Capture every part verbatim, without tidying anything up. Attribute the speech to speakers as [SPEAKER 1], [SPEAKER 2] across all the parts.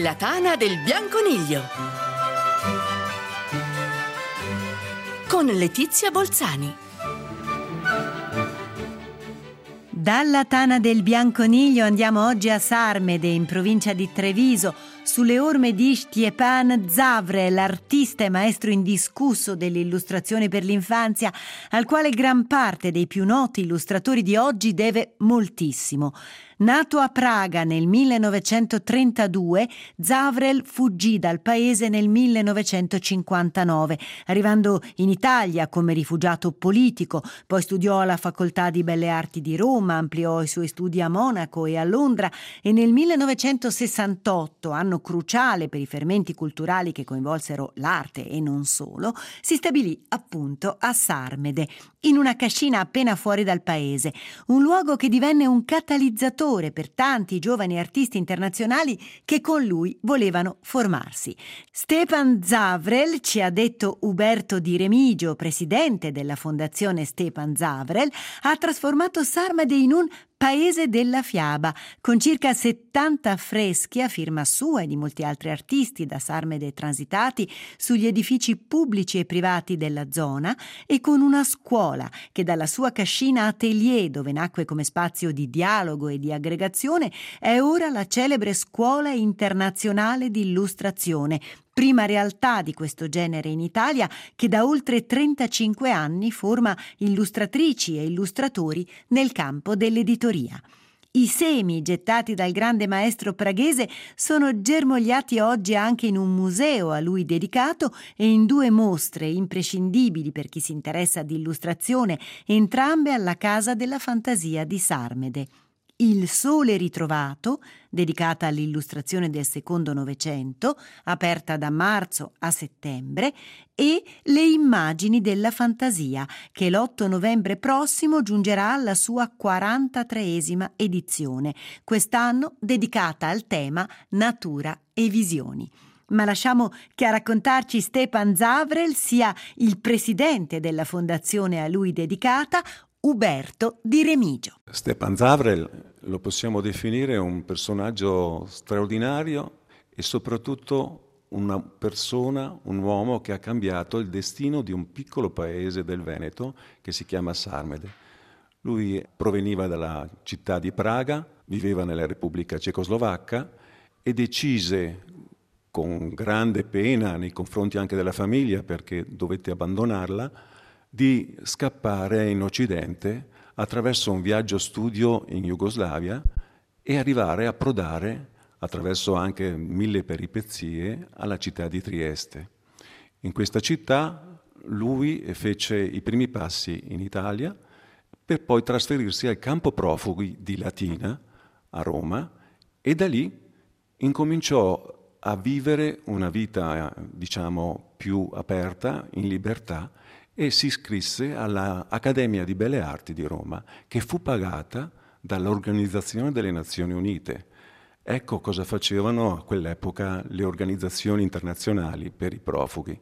[SPEAKER 1] La tana del bianconiglio con Letizia Bolzani.
[SPEAKER 2] Dalla tana del bianconiglio andiamo oggi a Sarmede, in provincia di Treviso, sulle orme di Stjepan Zavrel, artista e maestro indiscusso dell'illustrazione per l'infanzia, al quale gran parte dei più noti illustratori di oggi deve moltissimo. Nato a Praga nel millenovecentotrentadue, Zavrel fuggì dal paese nel millenovecentocinquantanove, arrivando in Italia come rifugiato politico, poi studiò alla Facoltà di Belle Arti di Roma, ampliò i suoi studi a Monaco e a Londra e nel millenovecentosessantotto, anno cruciale per i fermenti culturali che coinvolsero l'arte e non solo, si stabilì appunto a Sarmede, in una cascina appena fuori dal paese, un luogo che divenne un catalizzatore per tanti giovani artisti internazionali che con lui volevano formarsi. Stjepan Zavrel, ci ha detto Uberto Di Remigio, presidente della fondazione Stjepan Zavrel, ha trasformato Sarmede in un paese della fiaba, con circa settanta affreschi a firma sua e di molti altri artisti da Sarmede transitati sugli edifici pubblici e privati della zona, e con una scuola che dalla sua cascina atelier, dove nacque come spazio di dialogo e di aggregazione, è ora la celebre Scuola Internazionale di Illustrazione, prima realtà di questo genere in Italia, che da oltre trentacinque anni forma illustratrici e illustratori nel campo dell'editoria. I semi gettati dal grande maestro praghese sono germogliati oggi anche in un museo a lui dedicato e in due mostre imprescindibili per chi si interessa di illustrazione, entrambe alla Casa della Fantasia di Sarmede. Il Sole ritrovato, dedicata all'illustrazione del secondo Novecento, aperta da marzo a settembre, e Le Immagini della Fantasia, che l'otto novembre prossimo giungerà alla sua quarantatreesima edizione, quest'anno dedicata al tema Natura e Visioni. Ma lasciamo che a raccontarci Stjepan Zavrel sia il presidente della fondazione a lui dedicata, Uberto Di Remigio.
[SPEAKER 3] Stjepan Zavrel lo possiamo definire un personaggio straordinario e soprattutto una persona, un uomo che ha cambiato il destino di un piccolo paese del Veneto che si chiama Sarmede. Lui proveniva dalla città di Praga, viveva nella Repubblica Cecoslovacca e decise, con grande pena nei confronti anche della famiglia perché dovette abbandonarla, di scappare in Occidente attraverso un viaggio studio in Jugoslavia e arrivare a approdare, attraverso anche mille peripezie, alla città di Trieste. In questa città lui fece i primi passi in Italia per poi trasferirsi al campo profughi di Latina, a Roma, e da lì incominciò a vivere una vita, diciamo, più aperta, in libertà, e si iscrisse all'Accademia di Belle Arti di Roma, che fu pagata dall'Organizzazione delle Nazioni Unite. Ecco cosa facevano a quell'epoca le organizzazioni internazionali per i profughi.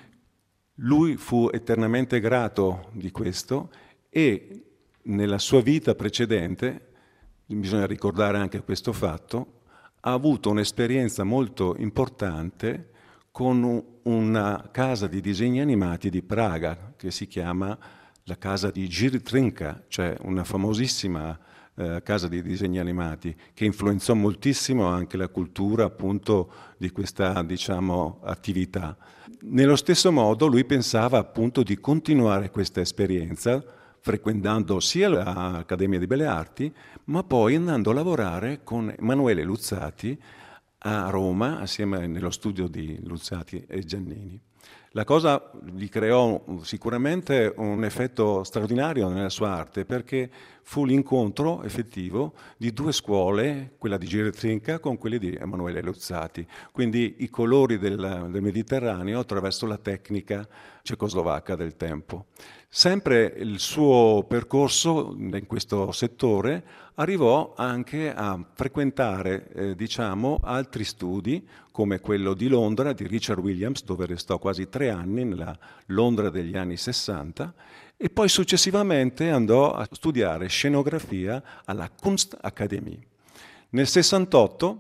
[SPEAKER 3] Lui fu eternamente grato di questo e nella sua vita precedente, bisogna ricordare anche questo fatto, ha avuto un'esperienza molto importante con una casa di disegni animati di Praga che si chiama la casa di Jiří Trnka, cioè una famosissima eh, casa di disegni animati che influenzò moltissimo anche la cultura appunto di questa, diciamo, attività. Nello stesso modo lui pensava appunto di continuare questa esperienza frequentando sia l'Accademia di Belle Arti, ma poi andando a lavorare con Emanuele Luzzati a Roma, assieme nello studio di Luzzati e Giannini. La cosa gli creò sicuramente un effetto straordinario nella sua arte, perché fu l'incontro effettivo di due scuole, quella di Jiří Trnka con quelle di Emanuele Luzzati, quindi i colori del, del Mediterraneo attraverso la tecnica cecoslovacca del tempo. Sempre il suo percorso in questo settore arrivò anche a frequentare eh, diciamo, altri studi come quello di Londra di Richard Williams, dove restò quasi tre anni nella Londra degli anni sessanta, e poi successivamente andò a studiare scenografia alla Kunstakademie. Nel sessantotto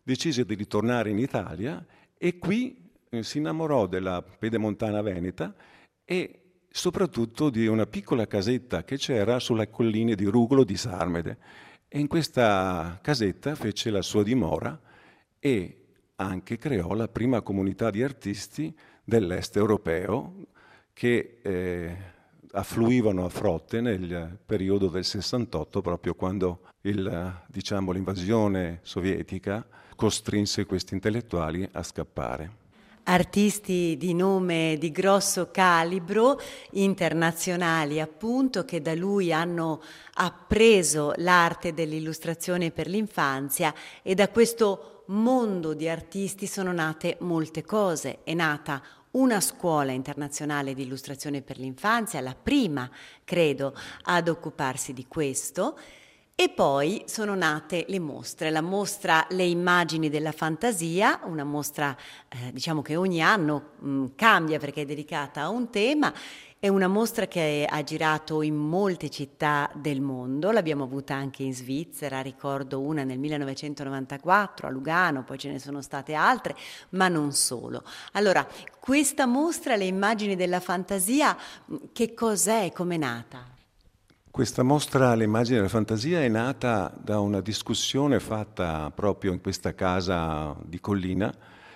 [SPEAKER 3] decise di ritornare in Italia e qui eh, si innamorò della pedemontana veneta e soprattutto di una piccola casetta che c'era sulle colline di Rugolo di Sarmede. E in questa casetta fece la sua dimora e anche creò la prima comunità di artisti dell'est europeo che eh, affluivano a frotte nel periodo del sessantotto, proprio quando il, diciamo, l'invasione sovietica costrinse questi intellettuali a scappare.
[SPEAKER 2] Artisti di nome di grosso calibro, internazionali appunto, che da lui hanno appreso l'arte dell'illustrazione per l'infanzia, e da questo mondo di artisti sono nate molte cose. È nata una scuola internazionale di illustrazione per l'infanzia, la prima, credo, ad occuparsi di questo. E poi sono nate le mostre, la mostra Le immagini della fantasia, una mostra eh, diciamo che ogni anno mh, cambia perché è dedicata a un tema. È una mostra che ha girato in molte città del mondo, l'abbiamo avuta anche in Svizzera, ricordo una nel millenovecentonovantaquattro a Lugano, poi ce ne sono state altre, ma non solo. Allora, questa mostra, Le immagini della fantasia, che cos'è, com'è nata?
[SPEAKER 3] Questa mostra, Le immagini della fantasia, è nata da una discussione fatta proprio in questa casa di Collina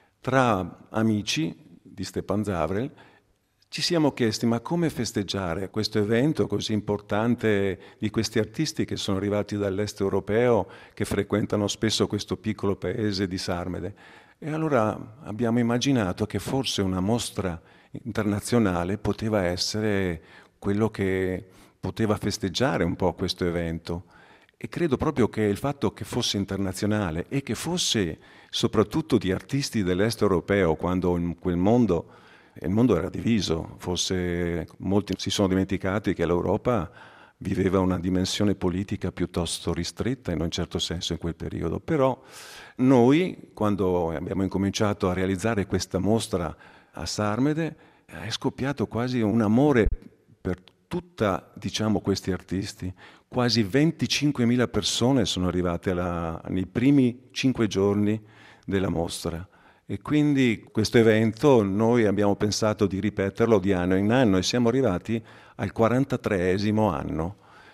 [SPEAKER 3] tra amici di Stepan Zavrel. Ci siamo chiesti ma come festeggiare questo evento così importante di questi artisti che sono arrivati dall'est europeo, che frequentano spesso questo piccolo paese di Sarmede. E allora abbiamo immaginato che forse una mostra internazionale poteva essere quello che poteva festeggiare un po' questo evento. E credo proprio che il fatto che fosse internazionale e che fosse soprattutto di artisti dell'est europeo, quando in quel mondo, il mondo era diviso, forse molti si sono dimenticati che l'Europa viveva una dimensione politica piuttosto ristretta in un certo senso in quel periodo. Però noi, quando abbiamo incominciato a realizzare questa mostra a Sarmede, è scoppiato quasi un amore per tutta, diciamo, questi artisti. Quasi venticinquemila persone sono arrivate alla, nei primi cinque giorni della mostra. E quindi questo evento noi abbiamo pensato di ripeterlo di anno in anno e siamo arrivati al quarantatreesimo anno.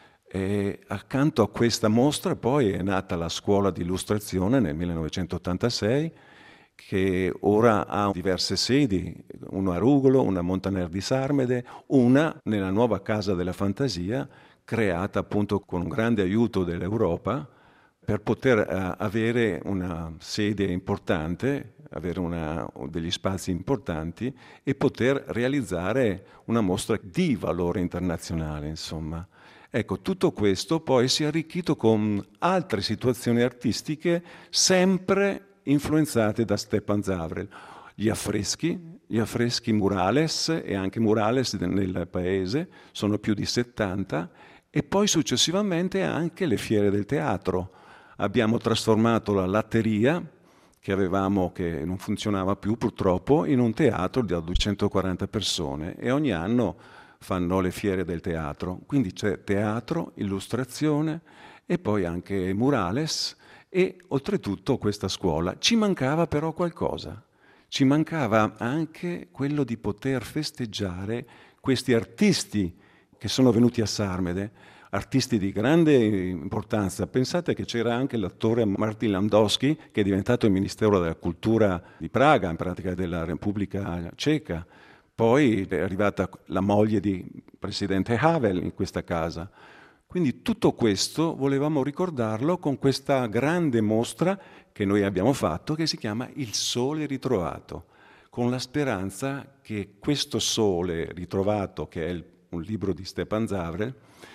[SPEAKER 3] E accanto a questa mostra poi è nata la scuola di illustrazione nel millenovecentottantasei, che ora ha diverse sedi, una a Rugolo, una a Montaner di Sarmede, una nella nuova Casa della Fantasia, creata appunto con un grande aiuto dell'Europa per poter uh, avere una sede importante, avere una, degli spazi importanti e poter realizzare una mostra di valore internazionale, insomma. Ecco, tutto questo poi si è arricchito con altre situazioni artistiche sempre influenzate da Stepan Zavrel. Gli affreschi, gli affreschi murales e anche murales nel paese, sono più di settanta, e poi successivamente anche le fiere del teatro. Abbiamo trasformato la latteria, che avevamo, che non funzionava più purtroppo, in un teatro da duecentoquaranta persone e ogni anno fanno le fiere del teatro. Quindi c'è teatro, illustrazione e poi anche murales. E oltretutto questa scuola. Ci mancava però qualcosa, ci mancava anche quello di poter festeggiare questi artisti che sono venuti a Sarmede, artisti di grande importanza. Pensate che c'era anche l'attore Martin Landowski, che è diventato il Ministero della Cultura di Praga, in pratica della Repubblica Ceca. Poi è arrivata la moglie di presidente Havel in questa casa. Quindi tutto questo volevamo ricordarlo con questa grande mostra che noi abbiamo fatto, che si chiama Il Sole ritrovato, con la speranza che questo Sole ritrovato, che è il, un libro di Stepan Zavrel,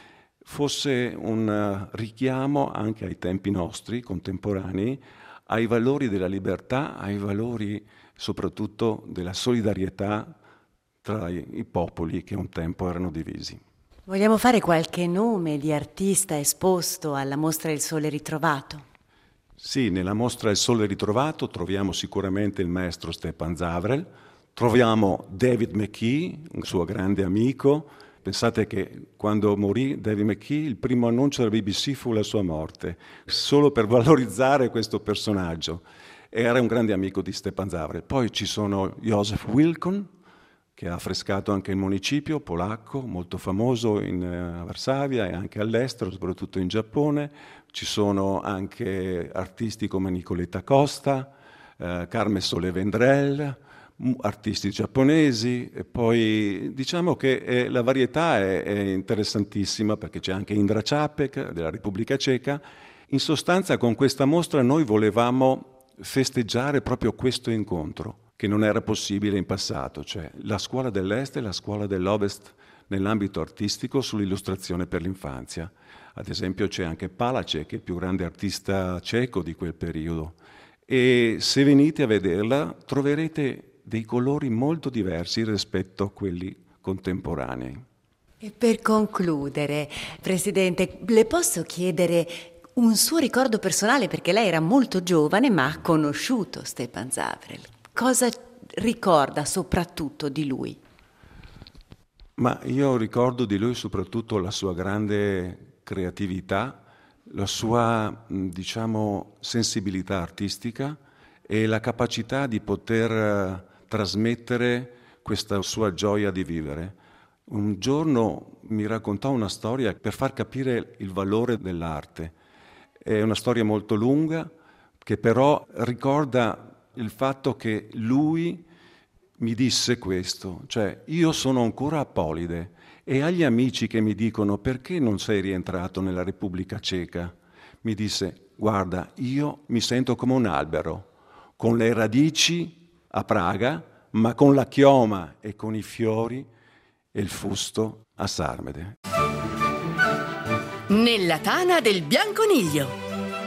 [SPEAKER 3] fosse un richiamo anche ai tempi nostri, contemporanei, ai valori della libertà, ai valori soprattutto della solidarietà tra i, i popoli che un tempo erano divisi.
[SPEAKER 2] Vogliamo fare qualche nome di artista esposto alla mostra Il Sole ritrovato?
[SPEAKER 3] Sì, nella mostra Il Sole ritrovato troviamo sicuramente il maestro Stepan Zavrel, troviamo David McKee, un suo grande amico, Pensate che quando morì David McKee, il primo annuncio della B B C fu la sua morte, solo per valorizzare questo personaggio. Era un grande amico di Stepan Zavrel. Poi ci sono Joseph Wilcon, che ha affrescato anche il municipio polacco, molto famoso in uh, Varsavia e anche all'estero, soprattutto in Giappone. Ci sono anche artisti come Nicoletta Costa, uh, Carme Sole Vendrell, artisti giapponesi, e poi diciamo che eh, la varietà è, è interessantissima, perché c'è anche Indra Čapek della Repubblica Ceca. In sostanza, con questa mostra noi volevamo festeggiare proprio questo incontro, che non era possibile in passato, cioè la scuola dell'Est e la scuola dell'Ovest nell'ambito artistico sull'illustrazione per l'infanzia. Ad esempio c'è anche Palacek, che è il più grande artista ceco di quel periodo, e se venite a vederla troverete dei colori molto diversi rispetto a quelli contemporanei.
[SPEAKER 2] E per concludere, Presidente, le posso chiedere un suo ricordo personale, perché lei era molto giovane ma ha conosciuto Stepan Zavrel. Cosa ricorda soprattutto di lui?
[SPEAKER 3] Ma io ricordo di lui soprattutto la sua grande creatività, la sua, diciamo, sensibilità artistica e la capacità di poter trasmettere questa sua gioia di vivere. Un giorno mi raccontò una storia per far capire il valore dell'arte. È una storia molto lunga, che però ricorda il fatto che lui mi disse questo, cioè io sono ancora a Polide e agli amici che mi dicono perché non sei rientrato nella Repubblica Ceca, mi disse guarda, io mi sento come un albero, con le radici a Praga, ma con la chioma e con i fiori e il fusto a Sarmede.
[SPEAKER 1] Nella tana del bianconiglio.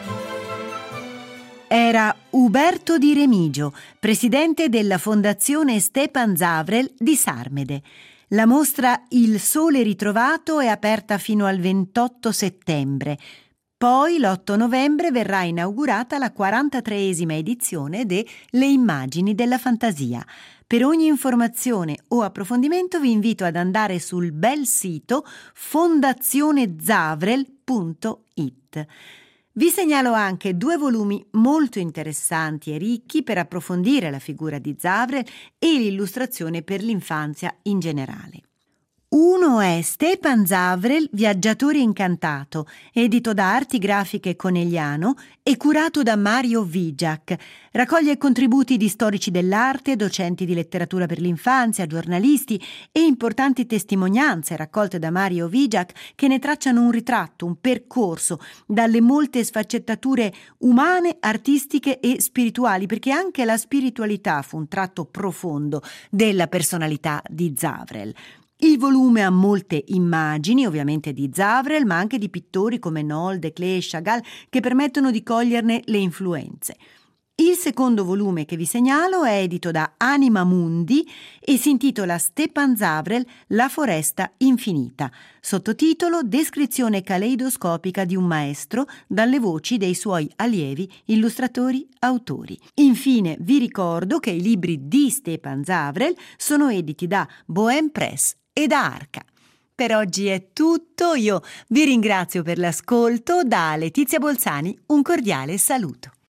[SPEAKER 2] Era Uberto Di Remigio, presidente della Fondazione Stepan Zavrel di Sarmede. La mostra Il Sole Ritrovato è aperta fino al ventotto settembre. Poi l'otto novembre verrà inaugurata la quarantatreesima edizione de Le Immagini della Fantasia. Per ogni informazione o approfondimento vi invito ad andare sul bel sito fondazione zavrel punto it. Vi segnalo anche due volumi molto interessanti e ricchi per approfondire la figura di Zavrel e l'illustrazione per l'infanzia in generale. Uno è Stepan Zavrel, Viaggiatore incantato, edito da Arti Grafiche Conegliano e curato da Mario Vijak. Raccoglie contributi di storici dell'arte, docenti di letteratura per l'infanzia, giornalisti e importanti testimonianze raccolte da Mario Vijak, che ne tracciano un ritratto, un percorso dalle molte sfaccettature umane, artistiche e spirituali, perché anche la spiritualità fu un tratto profondo della personalità di Zavrel. Il volume ha molte immagini, ovviamente di Zavrel, ma anche di pittori come Nolde, Klee e Chagall, che permettono di coglierne le influenze. Il secondo volume che vi segnalo è edito da Anima Mundi e si intitola Stepan Zavrel, La foresta infinita, sottotitolo Descrizione caleidoscopica di un maestro dalle voci dei suoi allievi, illustratori, autori. Infine vi ricordo che i libri di Stepan Zavrel sono editi da Bohème Press e da Arca. Per oggi è tutto, io vi ringrazio per l'ascolto, da Letizia Bolzani un cordiale saluto.